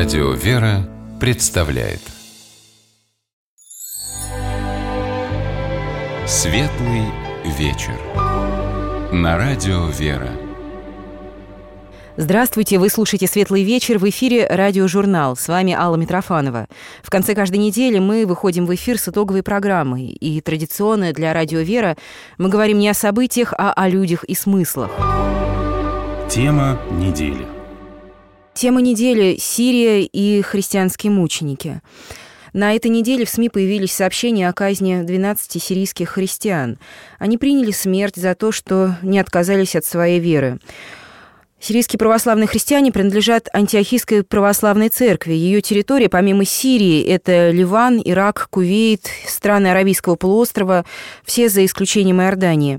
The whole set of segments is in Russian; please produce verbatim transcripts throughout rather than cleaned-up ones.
Радио «Вера» представляет Светлый вечер на Радио «Вера». Здравствуйте, вы слушаете «Светлый вечер», в эфире радиожурнал. С вами Алла Митрофанова. В конце каждой недели мы выходим в эфир с итоговой программой. И традиционно для Радио «Вера» мы говорим не о событиях, а о людях и смыслах. Тема недели. Тема недели – Сирия и христианские мученики. На этой неделе в СМИ появились сообщения о казни двенадцати сирийских христиан. Они приняли смерть за то, что не отказались от своей веры. Сирийские православные христиане принадлежат Антиохийской православной церкви. Ее территория, помимо Сирии, это Ливан, Ирак, Кувейт, страны Аравийского полуострова, все за исключением Иордании.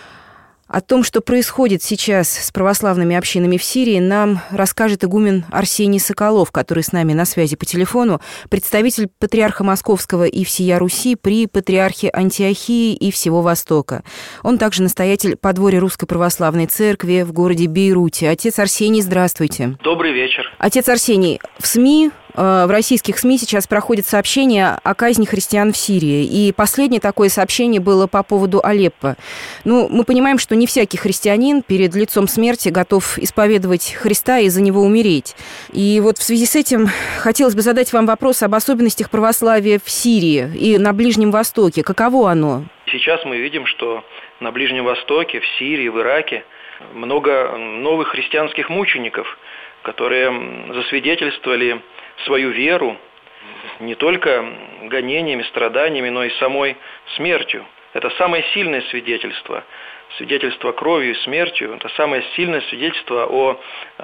О том, что происходит сейчас с православными общинами в Сирии, нам расскажет игумен Арсений Соколов, который с нами на связи по телефону, представитель патриарха Московского и всея Руси при патриархе Антиохии и всего Востока. Он также настоятель подворья Русской Православной Церкви в городе Бейруте. Отец Арсений, здравствуйте. Добрый вечер. Отец Арсений, в СМИ... В российских СМИ сейчас проходит сообщение о казни христиан в Сирии. И последнее такое сообщение было по поводу Алеппо. Ну, мы понимаем, что не всякий христианин перед лицом смерти готов исповедовать Христа и за него умереть. И вот в связи с этим хотелось бы задать вам вопрос об особенностях православия в Сирии и на Ближнем Востоке. Каково оно? Сейчас мы видим, что на Ближнем Востоке, в Сирии, в Ираке много новых христианских мучеников, которые засвидетельствовали свою веру не только гонениями, страданиями, но и самой смертью. Это самое сильное свидетельство. Свидетельство кровью и смертью – это самое сильное свидетельство о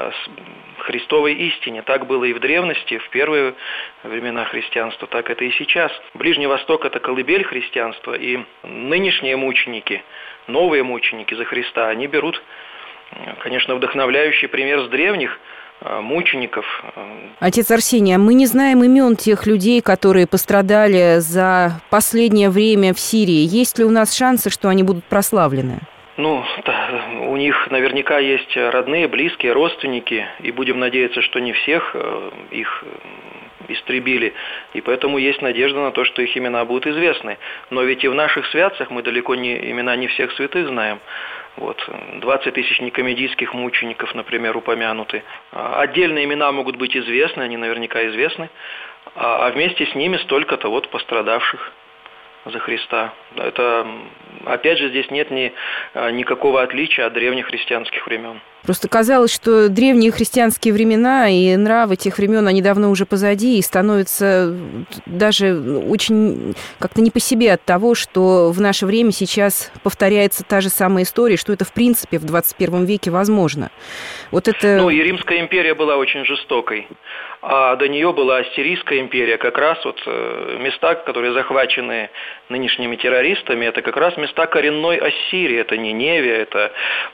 Христовой истине. Так было и в древности, в первые времена христианства, так это и сейчас. Ближний Восток – это колыбель христианства, и нынешние мученики, новые мученики за Христа, они берут, конечно, вдохновляющий пример с древних мучеников. Отец Арсений, мы не знаем имен тех людей, которые пострадали за последнее время в Сирии. Есть ли у нас шансы, что они будут прославлены? Ну, да, у них наверняка есть родные, близкие, родственники, и будем надеяться, что не всех их истребили, и поэтому есть надежда на то, что их имена будут известны. Но ведь и в наших святцах мы далеко не имена не всех святых знаем. Вот, двадцать тысяч никомедийских мучеников, например, упомянуты. Отдельные имена могут быть известны, они наверняка известны, а вместе с ними столько-то вот пострадавших за Христа. Это, опять же, здесь нет ни, никакого отличия от древних христианских времен. Просто казалось, что древние христианские времена и нравы тех времен, они давно уже позади, и становятся даже очень как-то не по себе от того, что в наше время сейчас повторяется та же самая история, что это, в принципе, в двадцать первом веке возможно. Вот это... Ну, и Римская империя была очень жестокой, а до нее была Ассирийская империя. Как раз вот места, которые захвачены нынешними террористами, это как раз места коренной Ассирии. Это Ниневия, это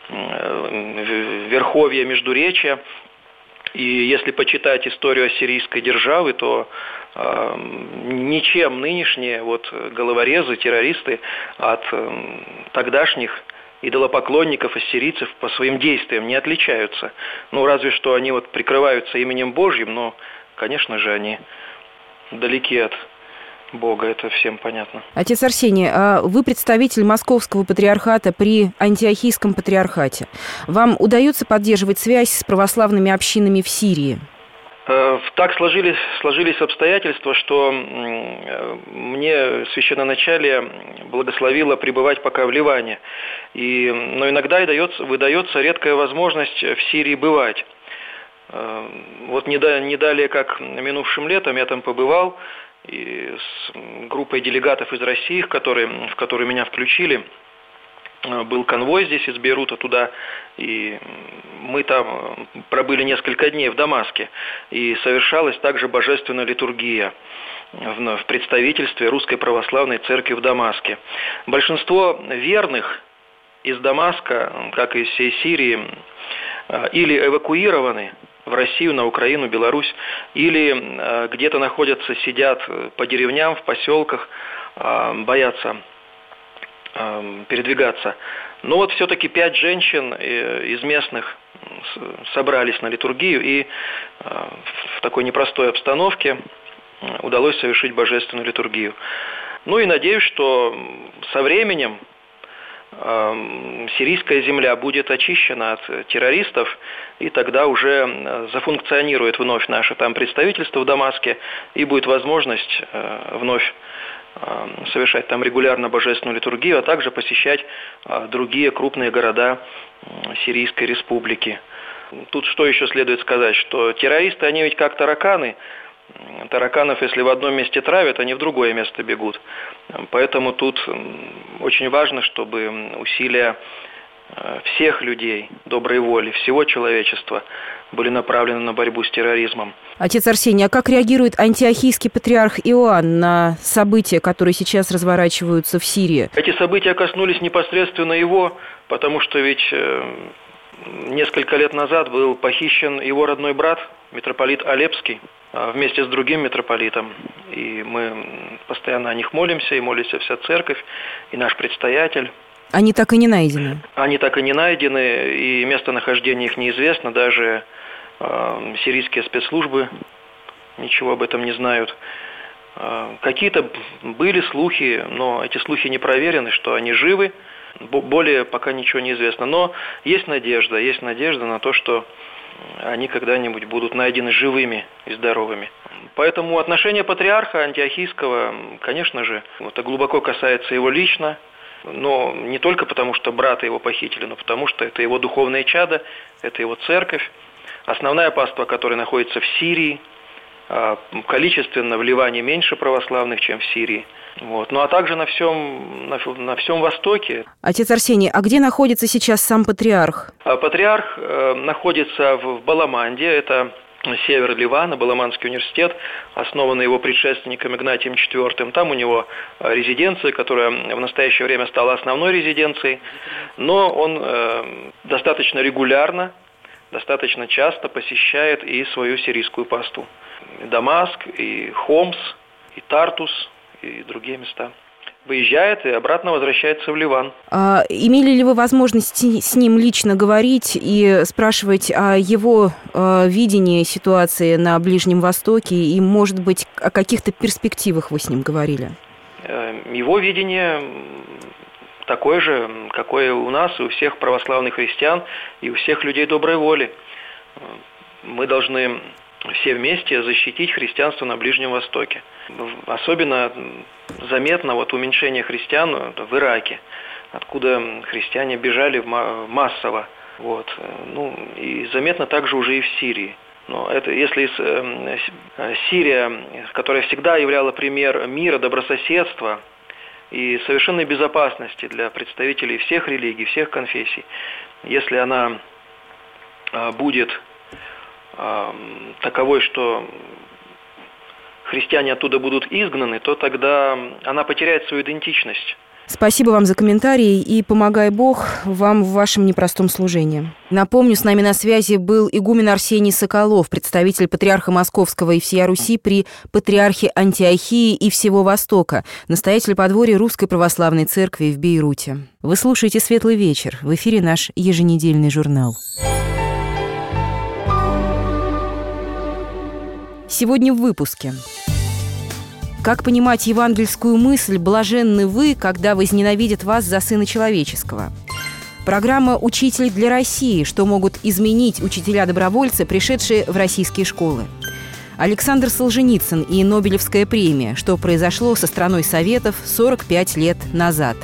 верховье Междуречья. И если почитать историю ассирийской державы, то э, ничем нынешние вот, головорезы, террористы от э, тогдашних идолопоклонников, ассирийцев по своим действиям не отличаются. Ну, разве что они вот прикрываются именем Божьим, но, конечно же, они далеки от Бога, это всем понятно. Отец Арсений, вы представитель Московского патриархата при Антиохийском патриархате. Вам удается поддерживать связь с православными общинами в Сирии? Так сложились, сложились обстоятельства, что мне священноначалие благословило пребывать пока в Ливане. И, но иногда и дается, выдается редкая возможность в Сирии бывать. Вот не, да, не далее, как минувшим летом, я там побывал, и с группой делегатов из России, в которые, в которые меня включили, был конвой здесь из Бейрута туда, и мы там пробыли несколько дней в Дамаске, и совершалась также божественная литургия в представительстве Русской Православной Церкви в Дамаске. Большинство верных из Дамаска, как и из всей Сирии, или эвакуированы в Россию, на Украину, Беларусь, или где-то находятся, сидят по деревням, в поселках, боятся передвигаться. Но вот все-таки пять женщин из местных собрались на литургию, и в такой непростой обстановке удалось совершить божественную литургию. Ну и надеюсь, что со временем сирийская земля будет очищена от террористов, и тогда уже зафункционирует вновь наше там представительство в Дамаске, и будет возможность вновь совершать там регулярно божественную литургию, а также посещать другие крупные города Сирийской республики. Тут что еще следует сказать, что террористы, они ведь как тараканы. Тараканов, если в одном месте травят, они в другое место бегут. Поэтому тут очень важно, чтобы усилия всех людей доброй воли, всего человечества были направлены на борьбу с терроризмом. Отец Арсений, а как реагирует антиохийский патриарх Иоанн на события, которые сейчас разворачиваются в Сирии? Эти события коснулись непосредственно его, потому что ведь несколько лет назад был похищен его родной брат, митрополит Алепский, вместе с другим митрополитом. И мы постоянно о них молимся, и молится вся церковь, и наш предстоятель. Они так и не найдены? Они так и не найдены, и местонахождение их неизвестно. Даже э, сирийские спецслужбы ничего об этом не знают. Э, какие-то были слухи, но эти слухи не проверены, что они живы. Более пока ничего не известно. Но есть надежда, есть надежда на то, что они когда-нибудь будут найдены живыми и здоровыми. Поэтому отношение патриарха антиохийского, конечно же, это глубоко касается его лично, но не только потому, что брата его похитили, но потому, что это его духовное чадо, это его церковь. Основная паства, которая находится в Сирии, количественно в Ливане меньше православных, чем в Сирии. Вот. Ну а также на всем, на, на всем Востоке. Отец Арсений, а где находится сейчас сам патриарх? Патриарх э, находится в, в Баламанде, это север Ливана, Баламандский университет, основанный его предшественником Игнатием четвёртым. Там у него резиденция, которая в настоящее время стала основной резиденцией, но он э, достаточно регулярно, достаточно часто посещает и свою сирийскую паству. И Дамаск, и Хомс, и Тартус, и другие места. Выезжает и обратно возвращается в Ливан. А имели ли вы возможность с ним лично говорить и спрашивать о его э, видении ситуации на Ближнем Востоке и, может быть, о каких-то перспективах вы с ним говорили? Его видение такое же, какое у нас, и у всех православных христиан, и у всех людей доброй воли. Мы должны все вместе защитить христианство на Ближнем Востоке. Особенно заметно вот уменьшение христиан в Ираке, откуда христиане бежали массово. Вот. Ну, и заметно также уже и в Сирии. Но это, если Сирия, которая всегда являла пример мира, добрососедства и совершенной безопасности для представителей всех религий, всех конфессий, если она будет таковой, что христиане оттуда будут изгнаны, то тогда она потеряет свою идентичность. Спасибо вам за комментарии и помогай Бог вам в вашем непростом служении. Напомню, с нами на связи был игумен Арсений Соколов, представитель патриарха Московского и всея Руси при патриархе Антиохии и всего Востока, настоятель подворья Русской Православной Церкви в Бейруте. Вы слушаете «Светлый вечер». В эфире наш еженедельный журнал. Сегодня в выпуске. Как понимать евангельскую мысль «блаженны вы, когда возненавидят вас за Сына Человеческого»? Программа «Учитель для России», что могут изменить учителя-добровольцы, пришедшие в российские школы. Александр Солженицын и Нобелевская премия, что произошло со страной Советов сорок пять лет назад.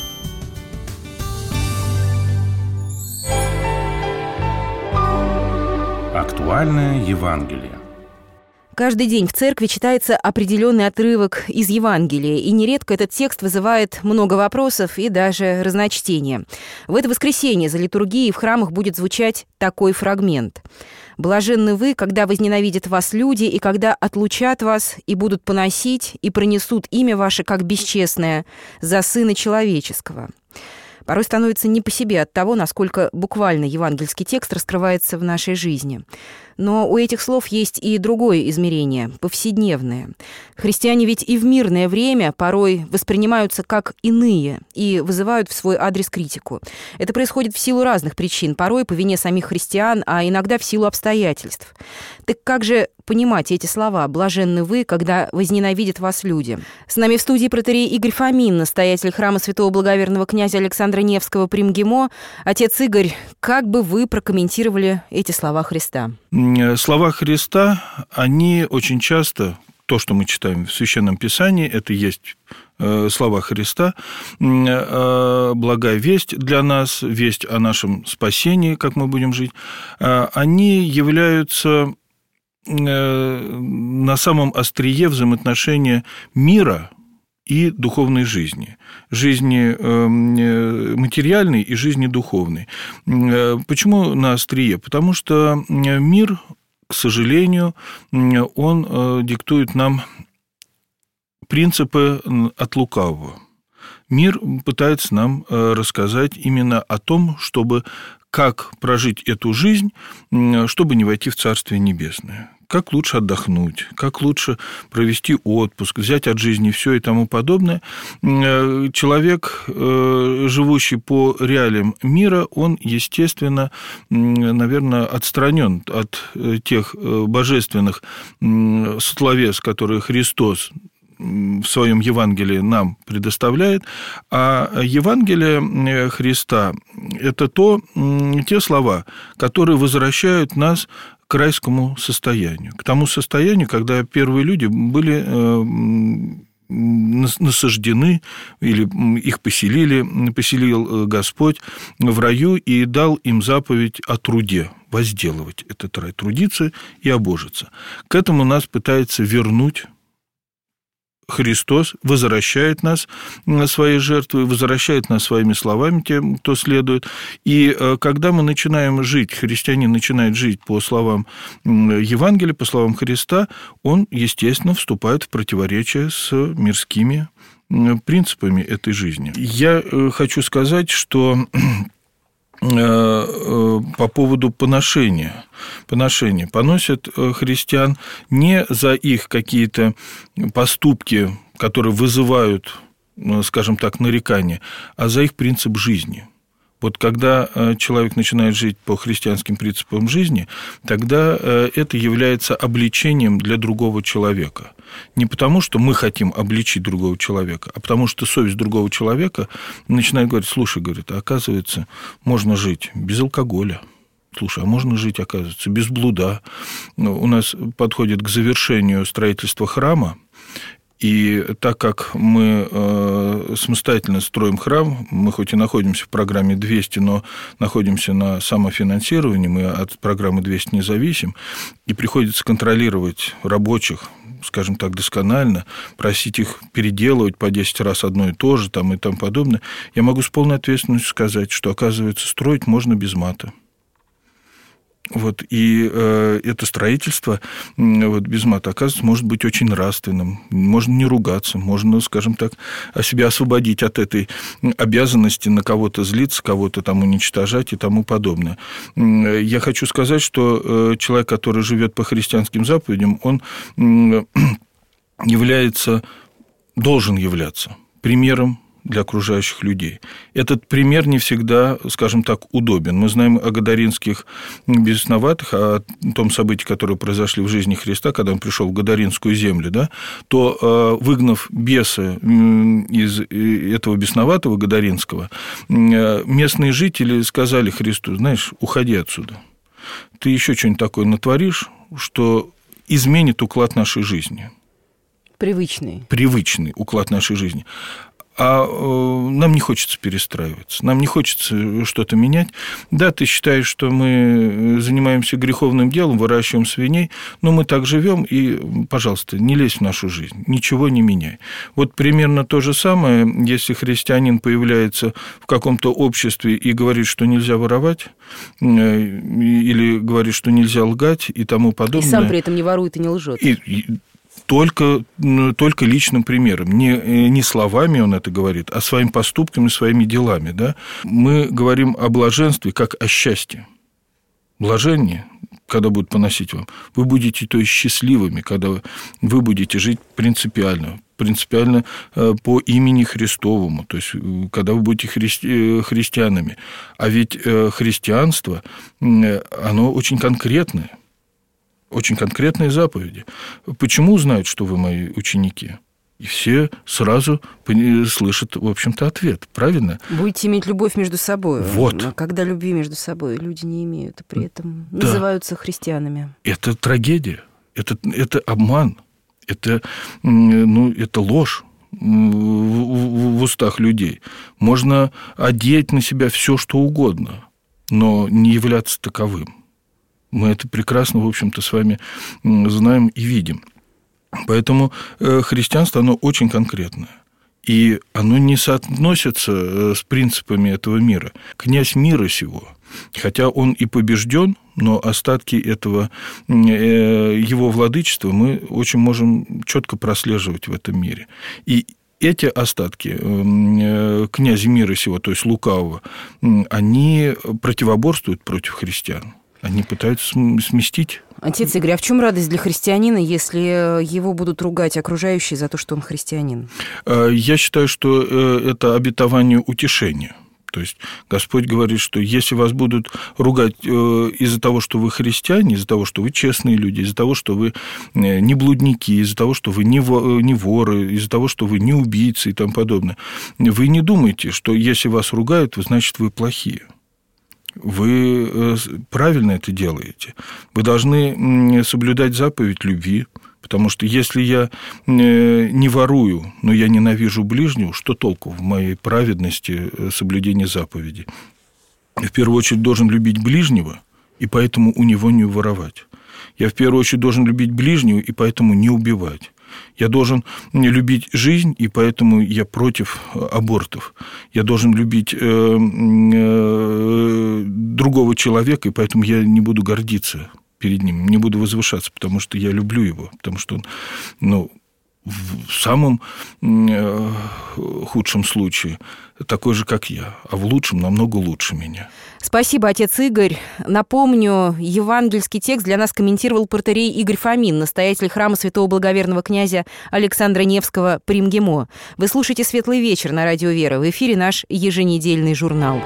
Актуальное Евангелие. Каждый день в церкви читается определенный отрывок из Евангелия, и нередко этот текст вызывает много вопросов и даже разночтения. В это воскресенье за литургией в храмах будет звучать такой фрагмент. «Блаженны вы, когда возненавидят вас люди, и когда отлучат вас, и будут поносить, и пронесут имя ваше, как бесчестное, за Сына Человеческого». Порой становится не по себе от того, насколько буквально евангельский текст раскрывается в нашей жизни. Но у этих слов есть и другое измерение, повседневное. Христиане ведь и в мирное время порой воспринимаются как иные и вызывают в свой адрес критику. Это происходит в силу разных причин, порой по вине самих христиан, а иногда в силу обстоятельств. Так как же понимать эти слова «блаженны вы, когда возненавидят вас люди»? С нами в студии протоиерей Игорь Фомин, настоятель храма святого благоверного князя Александра Невского при МГИМО. Отец Игорь, как бы вы прокомментировали эти слова Христа? Слова Христа, они очень часто, то, что мы читаем в Священном Писании, это есть слова Христа, благая весть для нас, весть о нашем спасении, как мы будем жить, они являются на самом острие взаимоотношения мира и духовной жизни, жизни материальной и жизни духовной. Почему на острие? Потому что мир, к сожалению, он диктует нам принципы от лукавого. Мир пытается нам рассказать именно о том, чтобы как прожить эту жизнь, чтобы не войти в Царствие Небесное. Как лучше отдохнуть, как лучше провести отпуск, взять от жизни все и тому подобное. Человек, живущий по реалиям мира, он, естественно, наверное, отстранен от тех божественных словес, которые Христос в своем Евангелии нам предоставляет, а Евангелие Христа – это то, те слова, которые возвращают нас к райскому состоянию, к тому состоянию, когда первые люди были насаждены или их поселили, поселил Господь в раю и дал им заповедь о труде, возделывать этот рай, трудиться и обожиться. К этому нас пытается вернуть Христос, возвращает нас своей жертвой, возвращает нас своими словами тем, кто следует. И когда мы начинаем жить, христианин начинает жить по словам Евангелия, по словам Христа, он, естественно, вступает в противоречие с мирскими принципами этой жизни. Я хочу сказать, что по поводу поношения. Поношения. Поносят христиан не за их какие-то поступки, которые вызывают, скажем так, нарекания, а за их принцип жизни. Вот когда человек начинает жить по христианским принципам жизни, тогда это является обличением для другого человека. Не потому, что мы хотим обличить другого человека, а потому что совесть другого человека начинает говорить: слушай, говорит, а оказывается, можно жить без алкоголя. Слушай, а можно жить, оказывается, без блуда. У нас подходит к завершению строительства храма, и так как мы самостоятельно строим храм, мы хоть и находимся в программе двести, но находимся на самофинансировании, мы от программы двести не зависим, и приходится контролировать рабочих, скажем так, досконально, просить их переделывать по десять раз одно и то же там, и тому подобное, я могу с полной ответственностью сказать, что, оказывается, строить можно без мата. Вот, и э, это строительство вот, без мата, оказывается, может быть очень нравственным. Можно не ругаться, можно, скажем так, себя освободить от этой обязанности на кого-то злиться, кого-то там уничтожать и тому подобное. Я хочу сказать, что человек, который живет по христианским заповедям, он является, должен являться примером для окружающих людей. Этот пример не всегда, скажем так, удобен. Мы знаем о гадаринских бесноватых, о том событии, которое произошло в жизни Христа, когда он пришел в гадаринскую землю, да, то, выгнав беса из этого бесноватого гадаринского, местные жители сказали Христу: знаешь, уходи отсюда. Ты еще что-нибудь такое натворишь, что изменит уклад нашей жизни. Привычный. Привычный уклад нашей жизни. А нам не хочется перестраиваться, нам не хочется что-то менять. Да, ты считаешь, что мы занимаемся греховным делом, выращиваем свиней, но мы так живем, и, пожалуйста, не лезь в нашу жизнь, ничего не меняй. Вот примерно то же самое, если христианин появляется в каком-то обществе и говорит, что нельзя воровать, или говорит, что нельзя лгать и тому подобное. И сам при этом не ворует и не лжет. И, и, Только, только личным примером. Не, не словами он это говорит, а своими поступками, своими делами. Да? Мы говорим о блаженстве как о счастье. Блажение, когда будут поносить вам. Вы будете, то есть, счастливыми, когда вы будете жить принципиально, принципиально по имени Христовому, то есть, когда вы будете христи- христианами. А ведь христианство, оно очень конкретное, очень конкретные заповеди. Почему узнают, что вы мои ученики? И все сразу слышат, в общем-то, ответ. Правильно? Будете иметь любовь между собой. Вот. А когда любви между собой люди не имеют, и при этом да. называются христианами. Это трагедия. Это, это обман. Это, ну, это ложь в, в, в устах людей. Можно одеть на себя все, что угодно, но не являться таковым. Мы это прекрасно, в общем-то, с вами знаем и видим. Поэтому христианство, оно очень конкретное. И оно не соотносится с принципами этого мира. Князь мира сего, хотя он и побежден, но остатки этого его владычества мы очень можем четко прослеживать в этом мире. И эти остатки князя мира сего, то есть лукавого, они противоборствуют против христиан. Они пытаются сместить. Отец Игорь, а в чем радость для христианина, если его будут ругать окружающие за то, что он христианин? Я считаю, что это обетование утешения. То есть Господь говорит, что если вас будут ругать из-за того, что вы христиане, из-за того, что вы честные люди, из-за того, что вы не блудники, из-за того, что вы не воры, из-за того, что вы не убийцы и тому подобное, вы не думайте, что если вас ругают, значит, вы плохие. Вы правильно это делаете. Вы должны соблюдать заповедь любви, потому что если я не ворую, но я ненавижу ближнего, что толку в моей праведности соблюдения заповеди? Я в первую очередь должен любить ближнего, и поэтому у него не воровать. Я в первую очередь должен любить ближнего, и поэтому не убивать. Я должен любить жизнь, и поэтому я против абортов. Я должен любить другого человека, и поэтому я не буду гордиться перед ним, не буду возвышаться, потому что я люблю его, потому что он, ну, в самом худшем случае такой же, как я, а в лучшем намного лучше меня. Спасибо, отец Игорь. Напомню, евангельский текст для нас комментировал протоиерей Игорь Фомин, настоятель храма святого благоверного князя Александра Невского при МГИМО. Вы слушаете «Светлый вечер» на Радио Вера. В эфире наш еженедельный журнал.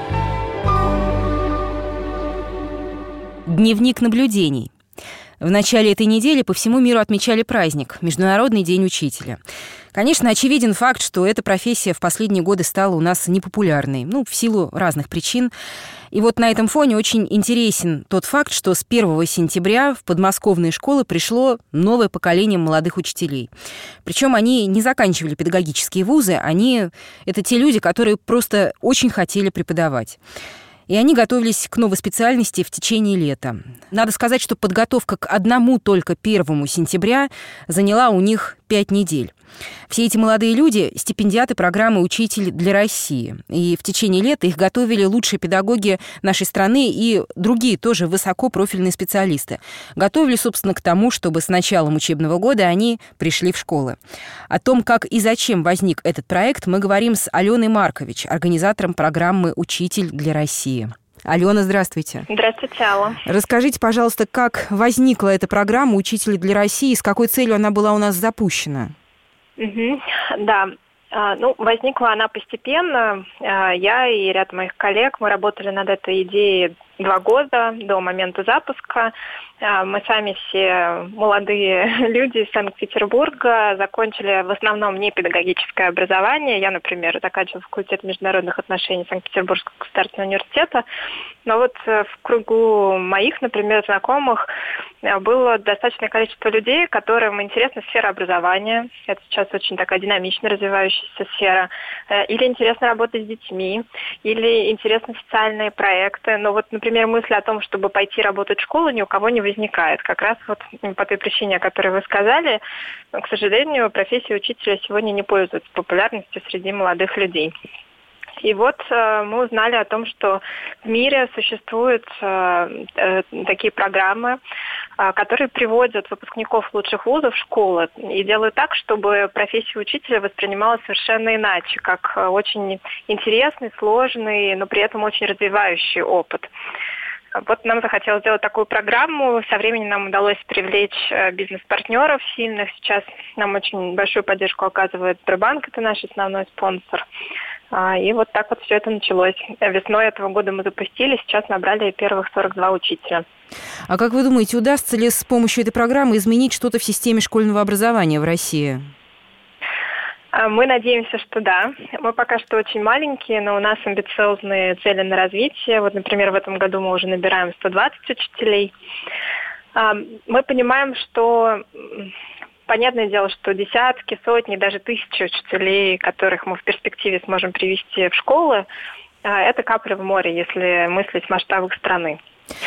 Дневник наблюдений. В начале этой недели по всему миру отмечали праздник – Международный день учителя. Конечно, очевиден факт, что эта профессия в последние годы стала у нас непопулярной, ну, в силу разных причин. И вот на этом фоне очень интересен тот факт, что с первого сентября в подмосковные школы пришло новое поколение молодых учителей. Причем они не заканчивали педагогические вузы, они – это те люди, которые просто очень хотели преподавать. И они готовились к новой специальности в течение лета. Надо сказать, что подготовка к одному только первому сентября заняла у них пять недель. Все эти молодые люди – стипендиаты программы «Учитель для России». И в течение лета их готовили лучшие педагоги нашей страны и другие тоже высокопрофильные специалисты. Готовили, собственно, к тому, чтобы с началом учебного года они пришли в школы. О том, как и зачем возник этот проект, мы говорим с Аленой Маркович, организатором программы «Учитель для России». Алена, здравствуйте. Здравствуйте, Алла. Расскажите, пожалуйста, как возникла эта программа «Учитель для России» и с какой целью она была у нас запущена? Угу, да. Ну, возникла она постепенно. Я и ряд моих коллег, мы работали над этой идеей два года до момента запуска. Мы сами все молодые люди из Санкт-Петербурга, закончили в основном не педагогическое образование. Я, например, заканчивала факультет международных отношений Санкт-Петербургского государственного университета. Но вот в кругу моих, например, знакомых было достаточное количество людей, которым интересна сфера образования. Это сейчас очень такая динамично развивающаяся сфера. Или интересно работать с детьми, или интересны социальные проекты. Но вот, например, мысль о том, чтобы пойти работать в школу, ни у кого не возникает. Как раз вот по той причине, о которой вы сказали, к сожалению, профессия учителя сегодня не пользуется популярностью среди молодых людей. И вот э, мы узнали о том, что в мире существуют э, э, такие программы, э, которые приводят выпускников лучших вузов в школы и делают так, чтобы профессия учителя воспринималась совершенно иначе, как э, очень интересный, сложный, но при этом очень развивающий опыт. Вот нам захотелось сделать такую программу. Со временем нам удалось привлечь бизнес-партнеров сильных. Сейчас нам очень большую поддержку оказывает Сбербанк, это наш основной спонсор. И вот так вот все это началось. Весной этого года мы запустили, сейчас набрали первых сорок два учителя. А как вы думаете, удастся ли с помощью этой программы изменить что-то в системе школьного образования в России? Мы надеемся, что да. Мы пока что очень маленькие, но у нас амбициозные цели на развитие. Вот, например, в этом году мы уже набираем сто двадцать учителей. Мы понимаем, что... Понятное дело, что десятки, сотни, даже тысячи учителей, которых мы в перспективе сможем привести в школы, это капля в море, если мыслить в масштабах страны.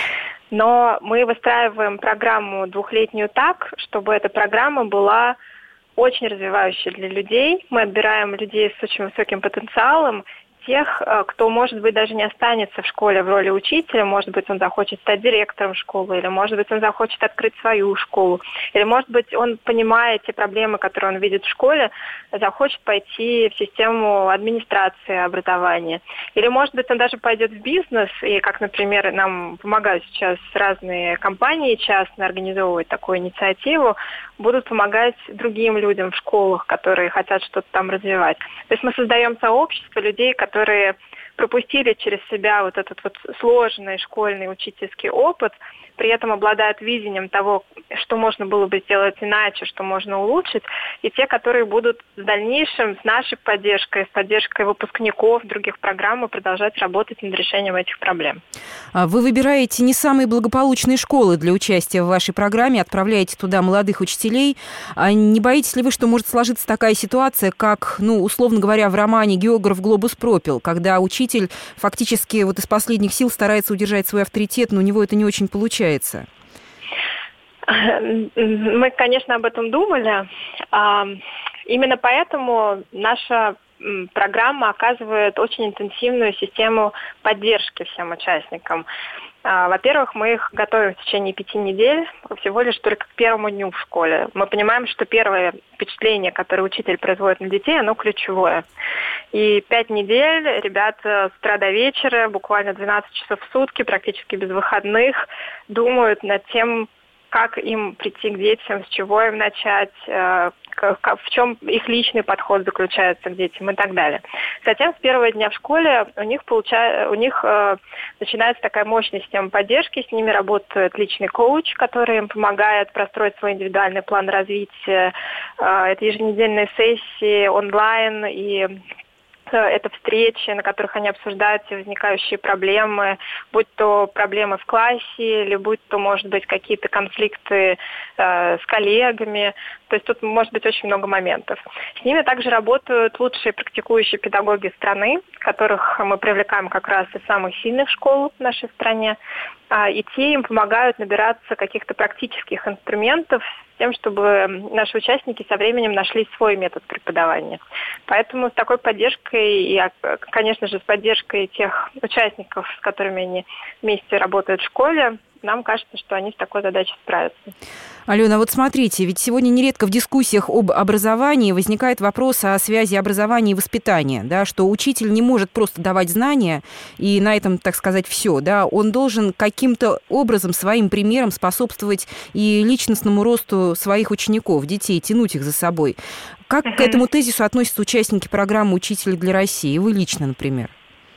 Но мы выстраиваем программу двухлетнюю так, чтобы эта программа была очень развивающей для людей. Мы отбираем людей с очень высоким потенциалом, тех, кто, может быть, даже не останется в школе в роли учителя, может быть, он захочет стать директором школы, или, может быть, он захочет открыть свою школу, или, может быть, он, понимая те проблемы, которые он видит в школе, захочет пойти в систему администрации образования. Или, может быть, он даже пойдет в бизнес, и, как, например, нам помогают сейчас разные компании частные организовывать такую инициативу, будут помогать другим людям в школах, которые хотят что-то там развивать. То есть мы создаем сообщество людей, которые которые пропустили через себя вот этот вот сложный школьный учительский опыт, при этом обладают видением того, что можно было бы сделать иначе, что можно улучшить, и те, которые будут в дальнейшем с нашей поддержкой, с поддержкой выпускников других программ продолжать работать над решением этих проблем. Вы выбираете не самые благополучные школы для участия в вашей программе, отправляете туда молодых учителей. А не боитесь ли вы, что может сложиться такая ситуация, как, ну, условно говоря, в романе «Географ Глобус пропил», когда учитель фактически вот из последних сил старается удержать свой авторитет, но у него это не очень получается? Мы, конечно, об этом думали. Именно поэтому наша программа оказывает очень интенсивную систему поддержки всем участникам. Во-первых, мы их готовим в течение пяти недель, всего лишь только к первому дню в школе. Мы понимаем, что первое впечатление, которое учитель производит на детей, оно ключевое. И пять недель ребята с утра до вечера, буквально двенадцать часов в сутки, практически без выходных, думают над тем, как им прийти к детям, с чего им начать, в чем их личный подход заключается к детям и так далее. Затем с первого дня в школе у них, получается, у них э, начинается такая мощная система поддержки, с ними работает личный коуч, который им помогает простроить свой индивидуальный план развития. Э, это еженедельные сессии онлайн и это встречи, на которых они обсуждают все возникающие проблемы, будь то проблемы в классе, или будь то, может быть, какие-то конфликты э, с коллегами. То есть тут может быть очень много моментов. С ними также работают лучшие практикующие педагоги страны, которых мы привлекаем как раз из самых сильных школ в нашей стране. И те им помогают набираться каких-то практических инструментов с тем, чтобы наши участники со временем нашли свой метод преподавания. Поэтому с такой поддержкой и, конечно же, с поддержкой тех участников, с которыми они вместе работают в школе, нам кажется, что они с такой задачей справятся. Алена, вот смотрите, ведь сегодня нередко в дискуссиях об образовании возникает вопрос о связи образования и воспитания, да, что учитель не может просто давать знания, и на этом, так сказать, все, да, он должен каким-то образом, своим примером способствовать и личностному росту своих учеников, детей, тянуть их за собой. Как uh-huh. к этому тезису относятся участники программы «Учитель для России», вы лично, например?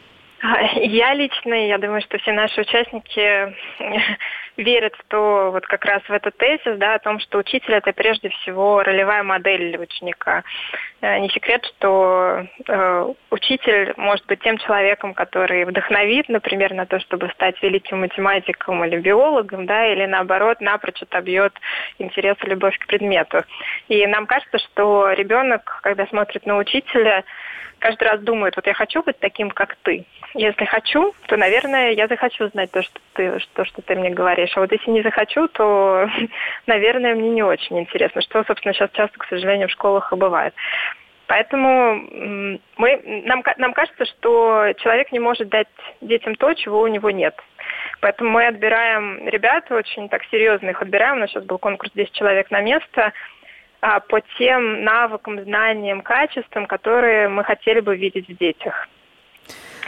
Я лично, я думаю, что все наши участники верят в то, вот как раз в этот тезис, да, о том, что учитель – это прежде всего ролевая модель для ученика. Не секрет, что э, учитель может быть тем человеком, который вдохновит, например, на то, чтобы стать великим математиком или биологом, да, или наоборот, напрочь отобьет интерес и любовь к предмету. И нам кажется, что ребенок, когда смотрит на учителя, каждый раз думает, вот я хочу быть таким, как ты. Если хочу, то, наверное, я захочу знать то, что ты, то, что ты мне говоришь. А вот если не захочу, то, наверное, мне не очень интересно, что, собственно, сейчас часто, к сожалению, в школах и бывает. Поэтому мы, нам, нам кажется, что человек не может дать детям то, чего у него нет. Поэтому мы отбираем ребят, очень так серьезно их отбираем. У нас сейчас был конкурс десять человек на место, по тем навыкам, знаниям, качествам, которые мы хотели бы видеть в детях.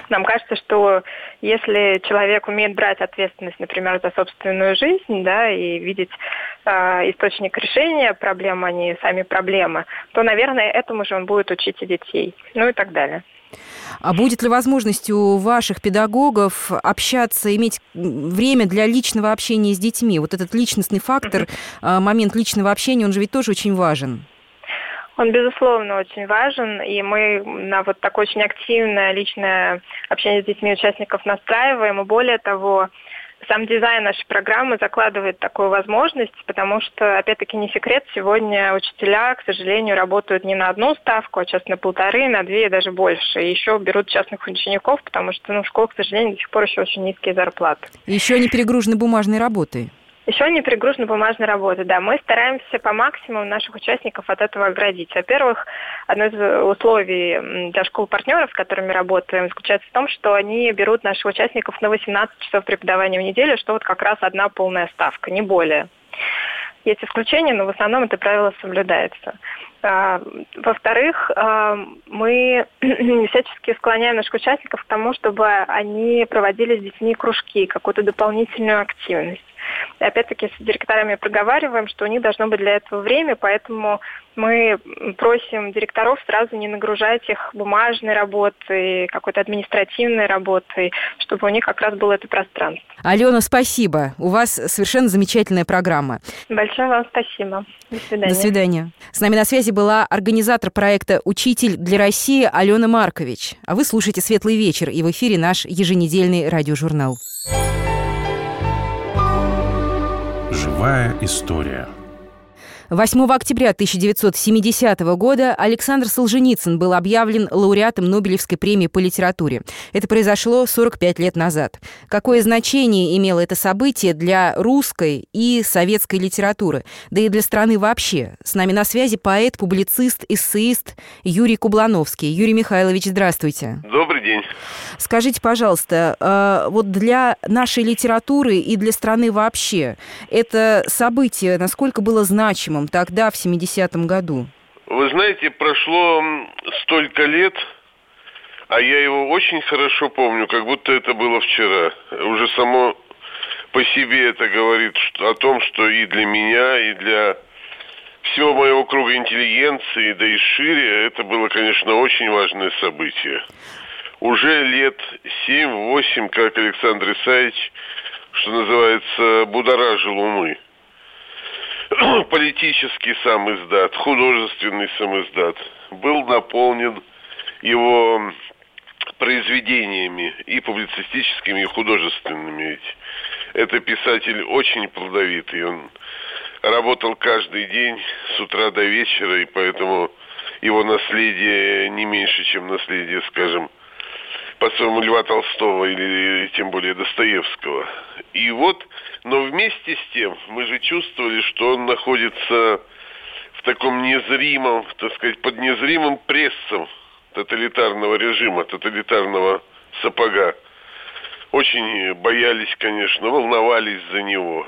Нам кажется, что если человек умеет брать ответственность, например, за собственную жизнь, да, и видеть э, источник решения проблем, а не сами проблемы, то, наверное, этому же он будет учить и детей, ну и так далее. А будет ли возможность у ваших педагогов общаться, иметь время для личного общения с детьми? Вот этот личностный фактор, mm-hmm. момент личного общения, он же ведь тоже очень важен. Он, безусловно, очень важен, и мы на вот такое очень активное личное общение с детьми участников настраиваем, и более того, сам дизайн нашей программы закладывает такую возможность, потому что, опять-таки, не секрет, сегодня учителя, к сожалению, работают не на одну ставку, а часто на полторы, на две и даже больше. И еще берут частных учеников, потому что ну, в школах, к сожалению, до сих пор еще очень низкие зарплаты. Еще не перегружены бумажной работой. Еще не перегружена бумажная работа, да. Мы стараемся по максимуму наших участников от этого оградить. Во-первых, одно из условий для школ-партнеров, с которыми работаем, заключается в том, что они берут наших участников на восемнадцать часов преподавания в неделю, что вот как раз одна полная ставка, не более. Есть исключения, но в основном это правило соблюдается. Во-вторых, мы всячески склоняем наших участников к тому, чтобы они проводили с детьми кружки, какую-то дополнительную активность. И опять-таки с директорами проговариваем, что у них должно быть для этого время, поэтому мы просим директоров сразу не нагружать их бумажной работой, какой-то административной работой, чтобы у них как раз было это пространство. Алена, спасибо. У вас совершенно замечательная программа. Большое вам спасибо. До свидания. До свидания. С нами на связи была организатор проекта «Учитель для России» Алена Маркович. А вы слушаете «Светлый вечер», и в эфире наш еженедельный радиожурнал. Живая история. восьмого октября тысяча девятьсот семидесятого года Александр Солженицын был объявлен лауреатом Нобелевской премии по литературе. Это произошло сорок пять лет назад. Какое значение имело это событие для русской и советской литературы, да и для страны вообще? С нами на связи поэт, публицист, эссеист Юрий Кублановский. Юрий Михайлович, здравствуйте. Добрый день. Скажите, пожалуйста, вот для нашей литературы и для страны вообще это событие насколько было значимым тогда, в семидесятом году? Вы знаете, прошло столько лет, а я его очень хорошо помню, как будто это было вчера. Уже само по себе это говорит о том, что и для меня, и для всего моего круга интеллигенции, да и шире, это было, конечно, очень важное событие. Уже лет семь-восемь, как Александр Исаевич, что называется, будоражил умы. Политический сам издат, художественный сам издат был наполнен его произведениями и публицистическими, и художественными. Ведь это писатель очень плодовитый, он работал каждый день с утра до вечера, и поэтому его наследие не меньше, чем наследие, скажем, по-своему Льва Толстого или тем более Достоевского. И вот, но вместе с тем мы же чувствовали, что он находится в таком незримом, так сказать, под незримым прессом тоталитарного режима, тоталитарного сапога. Очень боялись, конечно, волновались за него.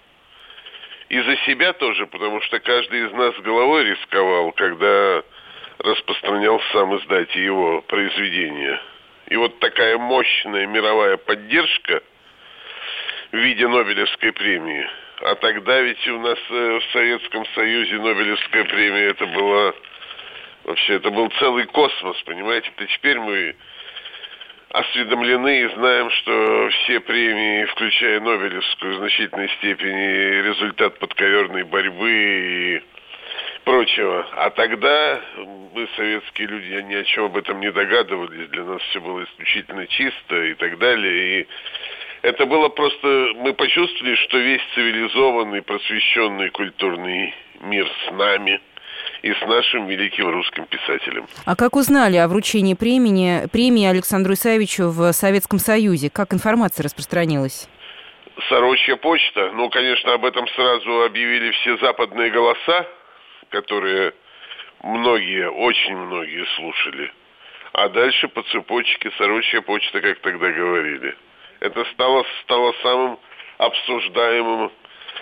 И за себя тоже, потому что каждый из нас головой рисковал, когда распространял сам издатель его произведения. И вот такая мощная мировая поддержка в виде Нобелевской премии. А тогда ведь у нас в Советском Союзе Нобелевская премия, это была вообще, это был целый космос, понимаете? А теперь мы осведомлены и знаем, что все премии, включая Нобелевскую, в значительной степени результат подковерной борьбы и прочего. А тогда мы, советские люди, ни о чем об этом не догадывались. Для нас все было исключительно чисто и так далее. И это было просто... Мы почувствовали, что весь цивилизованный, просвещенный культурный мир с нами и с нашим великим русским писателем. А как узнали о вручении премии, премии Александру Исаевичу в Советском Союзе? Как информация распространилась? Сорочья почта. Ну, конечно, об этом сразу объявили все западные голоса, которые многие, очень многие слушали. А дальше по цепочке Сорочья почта, как тогда говорили. Это стало, стало самым обсуждаемым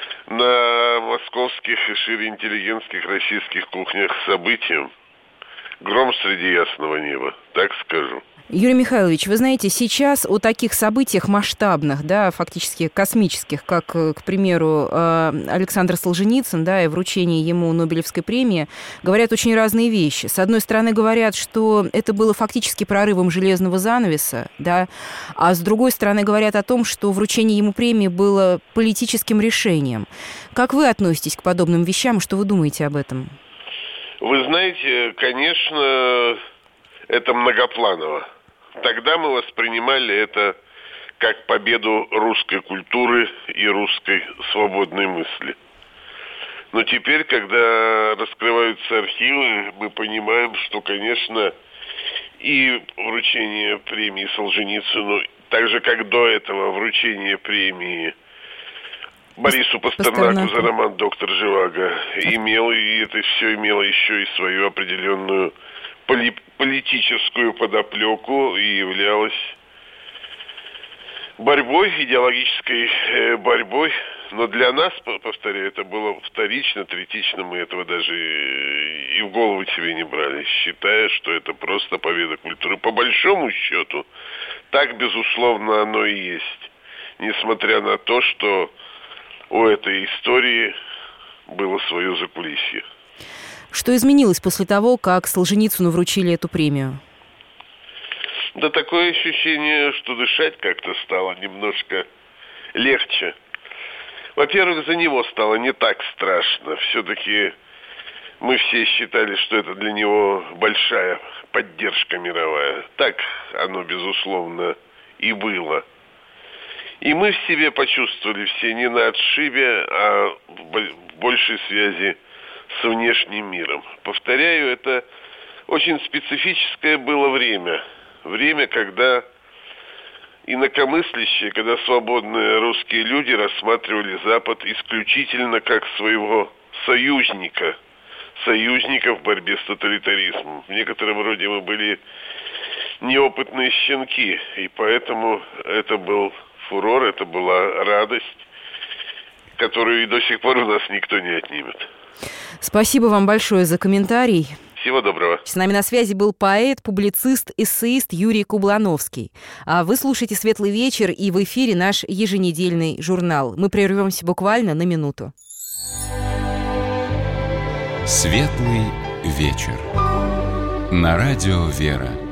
на московских и шире интеллигентских российских кухнях событием. гром среди ясного неба, так скажу. Юрий Михайлович, вы знаете, сейчас о таких событиях масштабных, да, фактически космических, как, к примеру, Александр Солженицын, да, и вручение ему Нобелевской премии, говорят очень разные вещи. С одной стороны, говорят, что это было фактически прорывом железного занавеса, да, а с другой стороны, говорят о том, что вручение ему премии было политическим решением. Как вы относитесь к подобным вещам? Что вы думаете об этом? Вы знаете, конечно, это многопланово. Тогда мы воспринимали это как победу русской культуры и русской свободной мысли. Но теперь, когда раскрываются архивы, мы понимаем, что, конечно, и вручение премии Солженицыну, так же, как до этого вручение премии Борису Пастернаку, Пастернаку за роман «Доктор Живаго», имело, и это все имело еще и свою определенную поли- политическую подоплеку и являлось борьбой, идеологической э, борьбой. Но для нас, повторяю, это было вторично, третично, мы этого даже и в голову себе не брали, считая, что это просто победа культуры. По большому счету, так, безусловно, оно и есть. Несмотря на то, что у этой истории было свое закулисье. Что изменилось после того, как Солженицыну вручили эту премию? Да такое ощущение, что дышать как-то стало немножко легче. Во-первых, за него стало не так страшно. Все-таки мы все считали, что это для него большая поддержка мировая. Так оно, безусловно, и было. И мы в себе почувствовали все не на отшибе, а в большей связи с внешним миром. Повторяю, это очень специфическое было время. Время, когда инакомыслящие, когда свободные русские люди рассматривали Запад исключительно как своего союзника, союзника в борьбе с тоталитаризмом. В некотором роде мы были неопытные щенки, и поэтому это был фурор, это была радость, которую и до сих пор у нас никто не отнимет. Спасибо вам большое за комментарий. Всего доброго. С нами на связи был поэт, публицист, эссеист Юрий Кублановский. А вы слушаете «Светлый вечер», и в эфире наш еженедельный журнал. Мы прервемся буквально на минуту. «Светлый вечер» на радио «Вера».